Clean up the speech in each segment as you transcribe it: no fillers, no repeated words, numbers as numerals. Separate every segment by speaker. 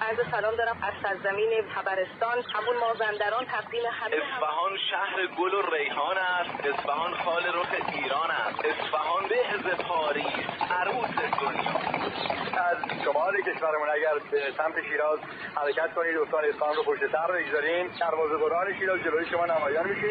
Speaker 1: عرض سلام دارم از سرزمین خبرستان، همون مازندران. تقدیم همه
Speaker 2: اصفهان شهر گل و ریحان است. اصفهان خال رخ ایران است. اصفهان بهز پاریس، عروس دنیا.
Speaker 3: از شمال کشورمون اگر به سمت شیراز حرکت کنید، استان اصفهان رو پشت سر بگذارین، دروازه‌بران شیراز جلوی شما نمایان میشه.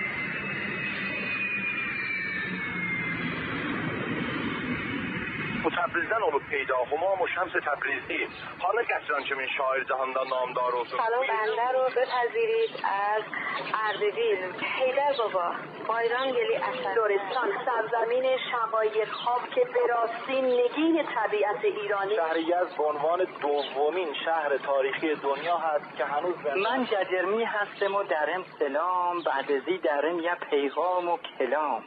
Speaker 2: تبریزدن اولو پیدا همام و شمس تبریزی حالا کسران چمین شاعر جهاندان نامدار و
Speaker 1: سلام بنده رو بپذیرید از اردبیل، حیدر بابا، بایران گلی اسد، لرستان، سرزمین شقایق‌ها که به راستی نگین طبیعت ایرانی.
Speaker 3: شهر یزد به عنوان دومین شهر تاریخی دنیا هست که هنوز
Speaker 4: من ججرمی هستم و درم سلام، بعد ازی درم یه پیغام و کلام.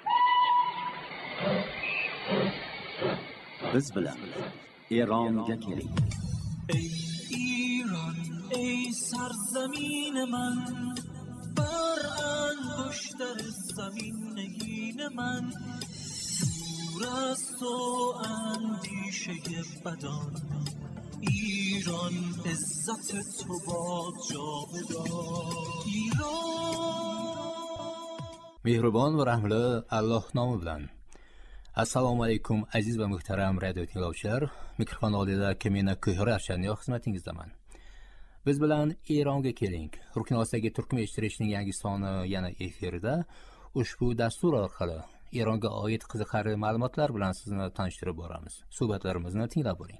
Speaker 5: biz bilan Eronga keling.
Speaker 6: ای ایران ای سرزمین من، بر انگشتر زمین نگین من، دور از تو اندیشه بدان، ایران عزت تو با جاودان. ایران
Speaker 7: مهربان و رحمله الله نام bilan. Assalomu alaykum aziz va muhtaram radio tinglovchilar. Mikrofon oldida Kemina Kuhra Shanyo xizmatingizdaman. Biz bilan Eronga keling. Ruknostagi turkmen eshittirishning yangi soni yana efirda. Ushbu dastur orqali Eronga oid qiziqarli ma'lumotlar bilan sizni tanishtirib boramiz. Suhbatlarimizni tinglab boring.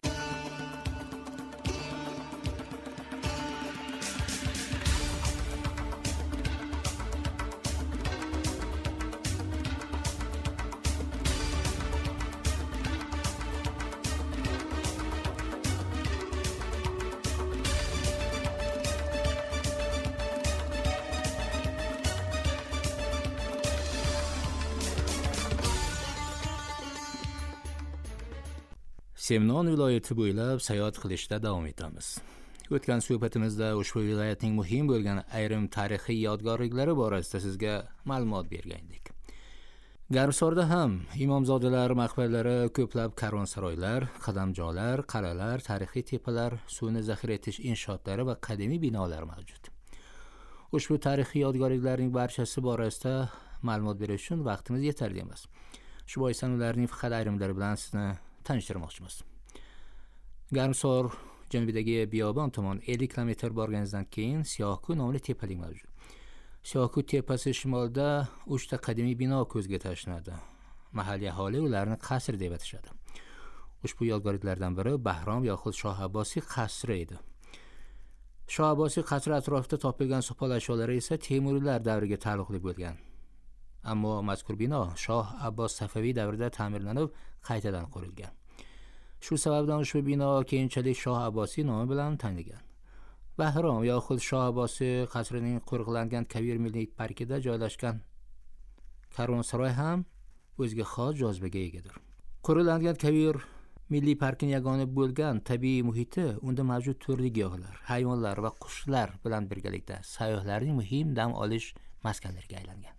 Speaker 7: Semnon viloyati bo'ylab sayohat qilishda davom etamiz. O'tgan suhbatimizda ushbu viloyatning muhim bo'lgan ayrim tarixiy yodgorliklari borasida sizga ma'lumot bergan edik. Garmsorda ham imomzodalar maqbaralari, ko'plab karvonsaroylar, qadamjolar, qal'alar, tarixiy tepalar, suvni zaxira etish inshootlari va qadimiy binolar mavjud. Ushbu tarixiy yodgorliklarning barchasi borasida ma'lumot berish uchun vaqtimiz yetarli emas. Shu bois ularning faqat ayrimlari bilan sizni tanishtirmoqchimiz. Garmsor janubidagi Biyobon tomon 50 kilometr borganingizdan keyin Siyohko'y nomli tepalik mavjud. Siyohko'y tepasi shimolda 3 ta qadimiy bino ko'zga tashlanadi. Mahalliy aholi ularni qasr deb atashadi. Ushbu yodgorliklardan biri Bahrom yoxud Shoh Abbosiy qasri edi. Shoh Abbosiy qasri atrofida topilgan sopol ashyolari esa Temuriylar davriga taalluqli bo'lgan. Ammo mazkur bino Shoh Abbos Safaviy davrida ta'mirlanib, qaytadan qurilgan. Shu sababdan ushbu bino keyinchalik Shoh Abbosiy nomi bilan tanilgan. Bahrom yoxud Shoh Abbosiy qasrining qo'riqlangan Kavir milliy parkida joylashgan karvonsaroy ham o'ziga xos jozibaga egadir. Qo'riqlangan Kavir milliy parkining yagona bo'lgan tabiiy muhiti unda mavjud turli giyohlar, hayvonlar va qushlar bilan birgalikda sayyohlarning muhim dam olish maskanlariga aylangan.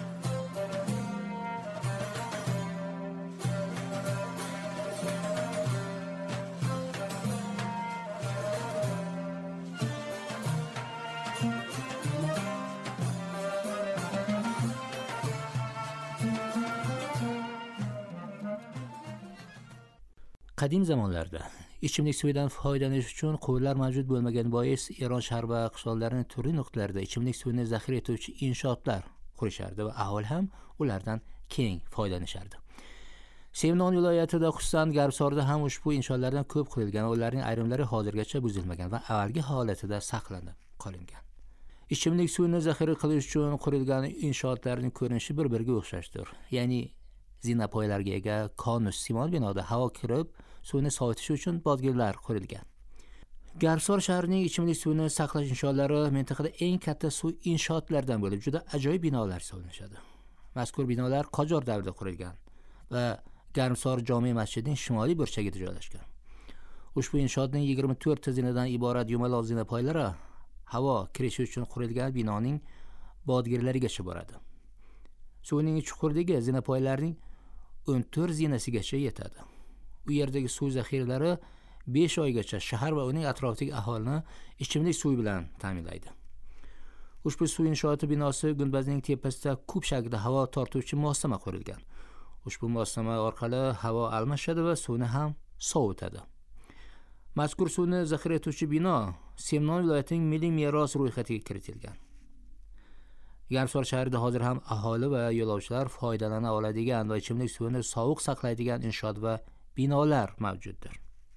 Speaker 7: Qadim zamonlarda ichimlik suvidan foydalanish uchun quvurlar mavjud bo'lmagan bois Eron shahar va qishloqlarining turli nuqtalarida ichimlik suvini zaxira etuvchi inshootlar qurishardi va aholi ham ulardan keng foydalanishardi. Semnon viloyatida, xususan Garmsorda ham ushbu inshootlardan ko'p qurilgan va ularning ayrimlari hozirgacha buzilmagan va avvalgi holatida saqlanib qolingan. Ichimlik suvini zaxira qilish uchun qurilgan inshootlarning ko'rinishi bir-biriga o'xshashdir. Ya'ni zinapoylarga ega konus simon binoda havo kirib, suvni sovitish uchun bodgirlar qurilgan. Garmsor shahrining ichimlik suvini saqlash inshootlari mintaqada eng katta suv inshootlaridan bo'lib, juda ajoyib binolar hisoblanadi. Mazkur binolar Qojor davrida qurilgan va Garmsor jome masjidining shimoliy burchagida joylashgan. Ushbu inshootning 24 ta zinadan iborat yumaloq zinapoylari havo kirishi uchun qurilgan binoning bodgirlarigacha boradi. Suvning chuqurligi zinapoylarning 14 zinasigacha yetadi. U yerdagi suv zaxiralari 5 oygacha shahar va uning atrofidagi aholini ichimlik suvi bilan ta'minlaydi. Ushbu suv inshooti binosi gumbazning tepasida kub shaklida havo tortuvchi moslama qurilgan. Ushbu moslama orqali havo almashadi va suvni ham sovutadi. Mazkur suvni zaxira etuvchi bino Semnon viloyatining milliy meros ro'yxatiga kiritilgan. Garmsor shahrida hozir ham aholi va yo'lovchilar foydalana oladigan va ichimlik suvini sovuq saqlaydigan inshoot va binolar mavjuddir.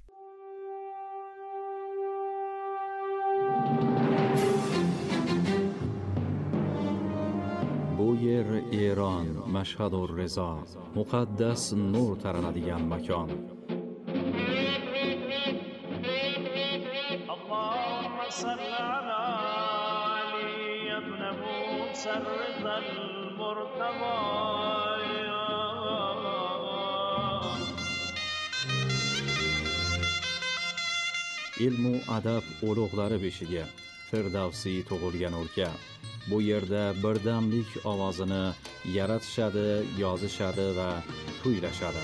Speaker 8: Bu yer Eron, Mashhad va Rizo, muqaddas nur taranadigan makon. Ilmu adab ulug'lari beshiga Firdavsiy tug'ilgan o'lka. Bu yerda birdamlik ovozini yaratishadi, yozishadi va kuylashadi.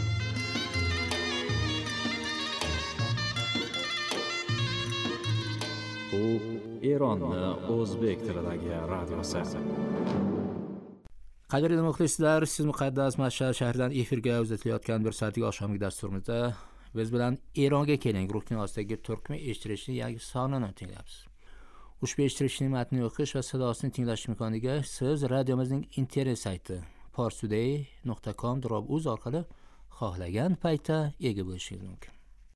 Speaker 8: Bu Eronni o'zbek tilidagi radiosi.
Speaker 7: Qadrli muxlislar, siz muqaddas Mashhad shahridan efirga uzatilayotgan bir soatlik oqshomgi dasturimizda biz bilan Eronga keling rukni ostidagi turkmen eshittirishning yangi sonini tinglayapsiz. Ushbu eshittirishning matnini o'qish va sadosini tinglash imkoniga siz radiomizning internet sayti parstoday.com/uz orqali xohlagan paytda ega bo'lishingiz mumkin.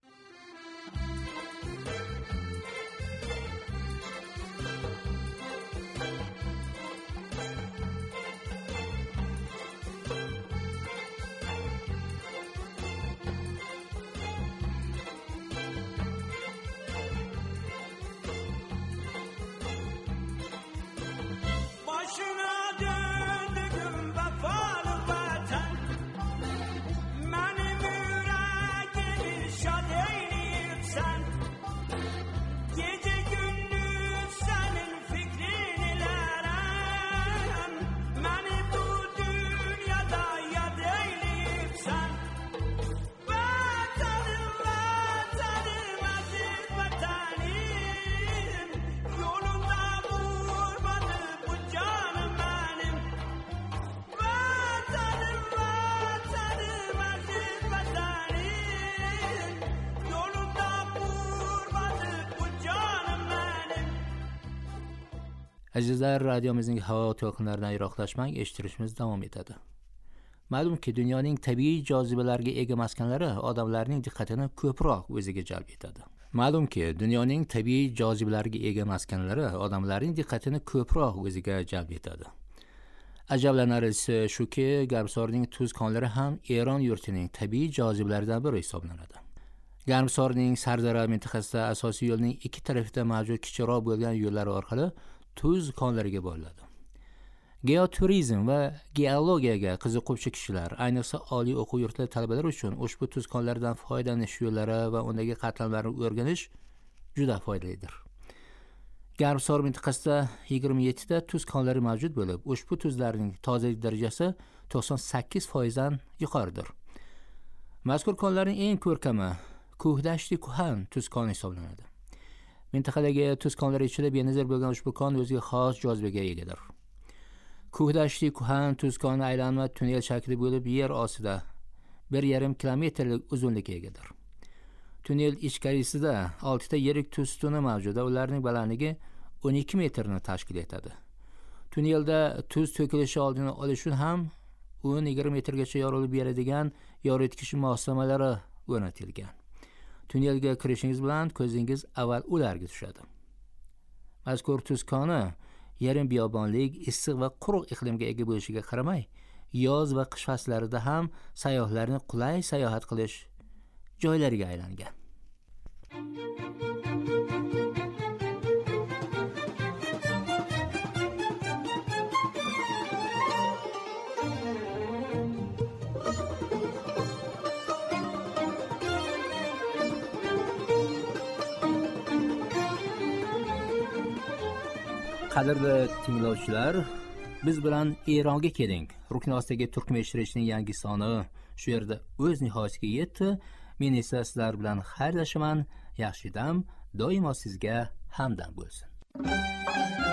Speaker 7: Azizlar, radiomizning havo to'lqinlaridan yiroqlashmang, eshittirishimiz davom etadi. Ma'lumki, dunyoning tabiiy jozibalarga ega maskanlari odamlarning diqqatini ko'proq o'ziga jalb etadi. Ma'lumki, dunyoning tabiiy jozibalarga ega maskanlari odamlarning diqqatini ko'proq o'ziga jalb etadi. Ajablanarlisi shuki, Garmsorning tuz konlari ham Eron yurtining tabiiy jozibalaridan biri hisoblanadi. Garmsorning Sardara mintaqasida asosiy yo'lning ikki tarafida mavjud kichikroq bo'lgan yo'llari orqali tuz konlariga bo'linadi. Geoturizm va geologiyaga qiziquvchi kishilar, ayniqsa oliy o'quv yurtlari talabalari uchun ushbu tuz konlaridan foydalanish yo'llari va undagi qatlamlarni o'rganish juda foydalidir. Garmsor mintaqasida 27 ta tuz konlari mavjud bo'lib, ushbu tuzlarning tozalik darajasi 98% dan yuqoridir. Mazkur konlarning eng ko'rkami Kuhdashti Kuhan tuz koni hisoblanadi. Mintaqadagi tuz konlari ichida benazir bo'lgan ushbu kon o'ziga xos jozibaga egadir. Kuhdashti Kuhan tuz koni aylanma tunnel shaklida bo'lib, yer ostida 1,5 kilometrlik uzunlikka egadir. Tunnel ichkarisida 6 ta yirik tuz tuni mavjud, ularning balandligi 12 metrni tashkil etadi. Tunnelda tuz to'kilishi oldini olish uchun ham 10-20 metrgacha yorilib beradigan yoritgich moslamalari o'rnatilgan. Tunnelga kirishingiz bilan ko'zingiz avval ularga tushadi. Mazkur tuz koni yarim biyobonlik, issiq va quruq iqlimga ega bo'lishiga qaramay, yoz va qish fasllarida ham sayyohlarning qulay sayohat qilish joylariga aylangan. Qadrli tinglovchilar, biz bilan Eronga keling. Rukn ostidagi turkmen eshittirishning yangi soni shu yerda o'z nihoyasiga yetdi. men esa sizlar bilan xayrlashaman. Yaxshi dam doimo sizga hamdam bo'lsin.